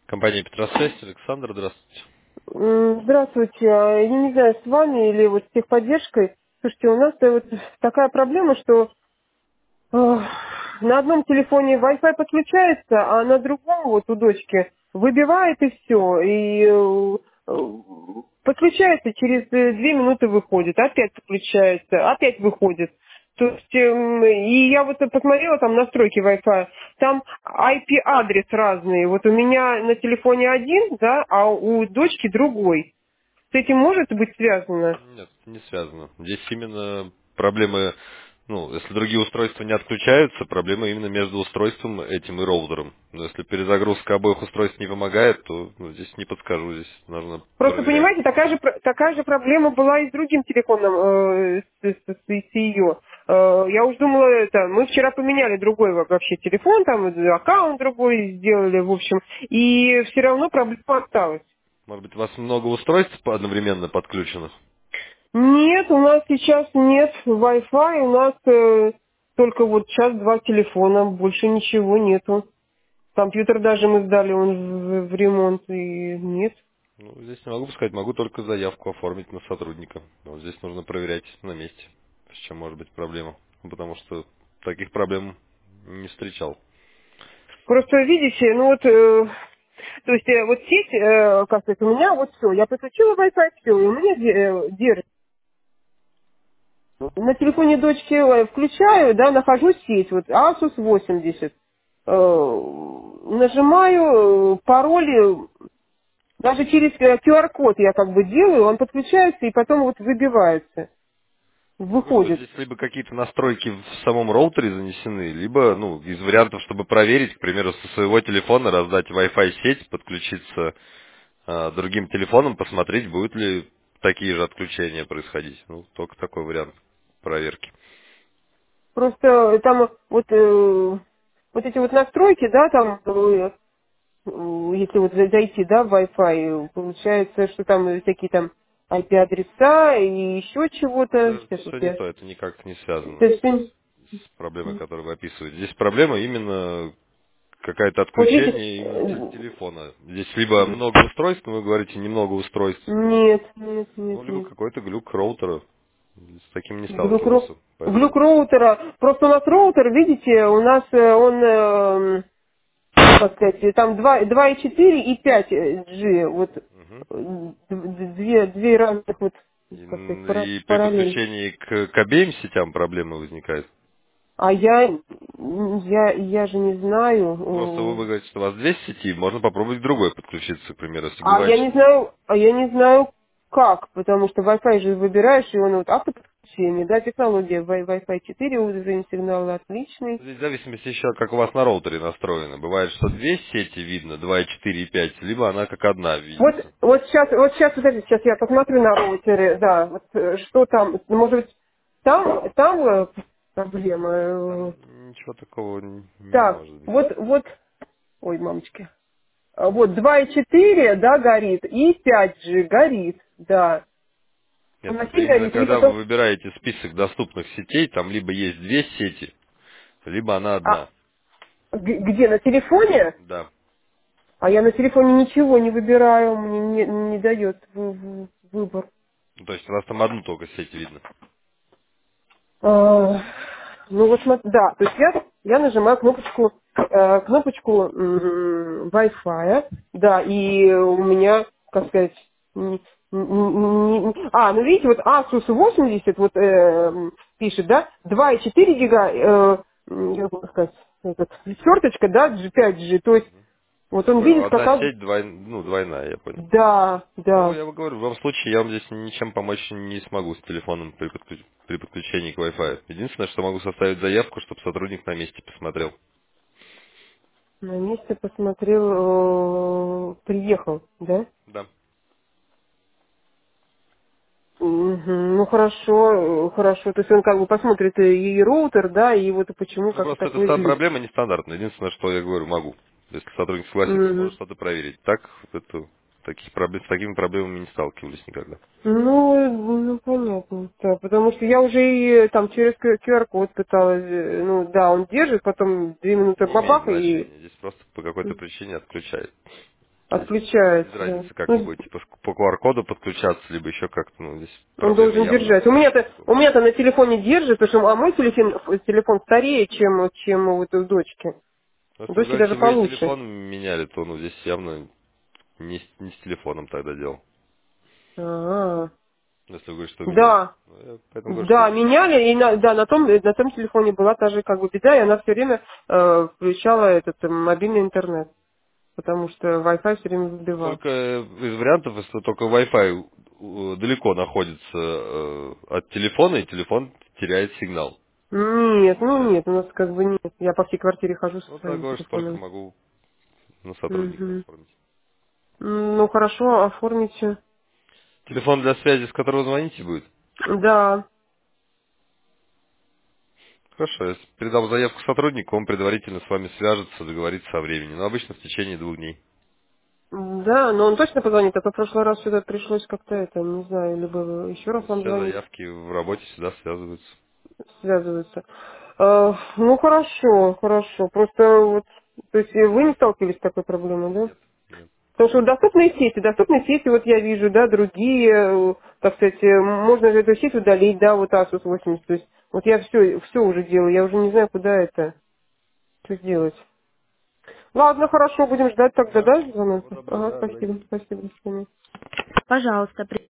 Компания Петросвязь, Александр, здравствуйте. Здравствуйте. Я не знаю, с вами или вот с техподдержкой. Слушайте, у нас вот такая проблема, что на одном телефоне Wi-Fi подключается, а на другом вот у дочки выбивает и все. И подключается, через 2 минуты выходит, опять подключается, опять выходит. То есть, и я вот посмотрела там настройки Wi-Fi, там IP-адрес разные. Вот у меня на телефоне один, да, а у дочки другой. С этим может быть связано? Нет, не связано. Здесь именно проблемы, если другие устройства не отключаются, проблема именно между устройством этим и роутером. Но если перезагрузка обоих устройств не помогает, то здесь не подскажу, здесь нужно Просто, проверять. понимаете, такая же проблема была и с другим телефоном, с ее. Я уж думала, мы вчера поменяли другой вообще телефон, там аккаунт другой сделали, в общем, и все равно проблема осталась. Может быть, у вас много устройств одновременно подключенных? Нет, у нас сейчас нет Wi-Fi, у нас только вот сейчас два телефона, больше ничего нету. Компьютер даже мы сдали, он в ремонт, и нет. Здесь не могу сказать, могу только заявку оформить на сотрудника. Вот здесь нужно проверять на месте, с чем может быть проблема. Потому что таких проблем не встречал. Просто видите, то есть вот сеть, как сказать, у меня вот все, я подключила Wi-Fi, все, и у меня держит. На телефоне дочки включаю, да, нахожу сеть, вот Asus 80. Нажимаю пароли, даже через QR-код я как бы делаю, он подключается и потом вот выбивается, Я говорю, вот выходит. здесь либо какие-то настройки в самом роутере занесены, либо, из вариантов, чтобы проверить, к примеру, со своего телефона раздать Wi-Fi сеть, подключиться другим телефоном, посмотреть, будут ли такие же отключения происходить. Только такой вариант проверки. Просто там вот эти вот настройки, да, там если вот зайти, да, в Wi-Fi, получается, что там всякие там IP-адреса и еще чего-то. Это Сейчас вот все не я... то, это никак не связано То есть, с проблемой, которую вы описываете. Здесь проблема именно какое-то вот отключение именно видите, телефона. Здесь либо много устройств, но вы говорите немного устройств, нет, нет, нет, либо нет. какой-то глюк роутера. С таким не Глюк, сталкивался. глюк Поэтому роутера. Просто у нас роутер, видите, у нас он, как сказать, там 2,4 и 5G. Вот мгм. две разных, вот, как сказать, И при параллель. подключении к обеим сетям проблемы возникают. А я же не Просто вы знаю. говорите, что у вас две сети, можно попробовать к другой подключиться, к примеру, если А бывает, я не что... знаю, как, потому что Wi-Fi же выбираешь, и он вот автоподключение, да, технология Wi-Fi 4, уровень сигнала отличный. Здесь в зависимости еще, как у вас на роутере настроено. Бывает, что две сети видно, 2, 4 и 5, либо она как одна видится. Подождите, сейчас я посмотрю на роутере, да, вот что там, может быть, там проблема. Там ничего такого не Так, может быть. вот, ой, мамочки. Вот 2,4, да, горит, и 5G горит, да. Нет, Она это сеть именно горит, и когда вы потом... выбираете список доступных сетей, там либо есть две сети, либо она А одна. где, на телефоне? Да. А я на телефоне ничего не выбираю, мне не дает выбор. То есть у вас там одну только сеть видно. А, ну вот да, то есть я нажимаю кнопочку Wi-Fi, да, и у меня, как сказать, ну видите, вот Asus 80 вот пишет, да, 2,4 гига, как бы сказать, черточка, да, G5G, то есть вот Я он понял, видит, одна какая, сеть, двойная, я понял. да, Ну, да. я вам говорю, в любом случае, я вам здесь ничем помочь не смогу с телефоном при подключении к Wi-Fi. Единственное, что могу составить заявку, чтобы сотрудник на месте посмотрел. На месте посмотрел, приехал, да? Да. Мгм. Ну хорошо, хорошо. То есть он как бы посмотрит и роутер, да, и вот почему Ну, как просто эта такой глюк. проблема нестандартная. Единственное, что я говорю, могу. Если сотрудник согласится, может Мгм. что-то проверить. Так, вот это, таких проблем, с такими проблемами не сталкивались никогда. Ну, понятно. Да, потому что я уже и там через QR-код пыталась, ну да, он держит, потом 2 минуты Не имеет бабах и... значения. Здесь просто по какой-то причине отключает. Без Отключается, да. разницы, как вы Ну, будете по QR-коду подключаться, либо еще как-то, ну, здесь он проблемы должен явно. держать. У меня-то на телефоне держит, потому что мой телефон старее, чем вот у дочки. Но У если вы дочки говорите, даже вы получше. телефон меняли, то, ну, здесь явно не с телефоном тогда дело. А, Если вы говорите, что меняли. да, Ну, я поэтому говорю, что да, меняли, и да, на том телефоне была та же как бы беда, и она все время включала этот мобильный интернет, потому что Wi-Fi все время ну, выбивал. только из вариантов, если только Wi-Fi далеко находится от телефона, и телефон теряет сигнал. Нет, ну нет, у нас как бы нет. Я по всей квартире хожу со Ну, так своим говорю, что только телефоном. могу на сотрудника Мгм. оформить. Ну хорошо, оформите. Телефон для связи, с которого звоните, будет? Да, Хорошо, я передам заявку сотруднику, он предварительно с вами свяжется, договорится о времени. Но обычно в течение 2 дней. да, но он точно позвонит, а то в прошлый раз сюда пришлось как-то это, не знаю, либо еще раз Ну, вам все звонить, заявки в работе всегда связываются. связываться. Ну хорошо, хорошо. Просто вот, то есть вы не сталкивались с такой проблемой, да? Нет, нет. Потому что вот доступные сети, вот я вижу, да, другие, так сказать, можно же эту сеть удалить, да, вот Asus 80, то есть вот я все уже делаю, я уже не знаю, куда это, что сделать. Ладно, хорошо, будем ждать тогда, Да. да, звонок? Всего доброго, Ага, да, спасибо, звоните. спасибо, до свидания. Пожалуйста,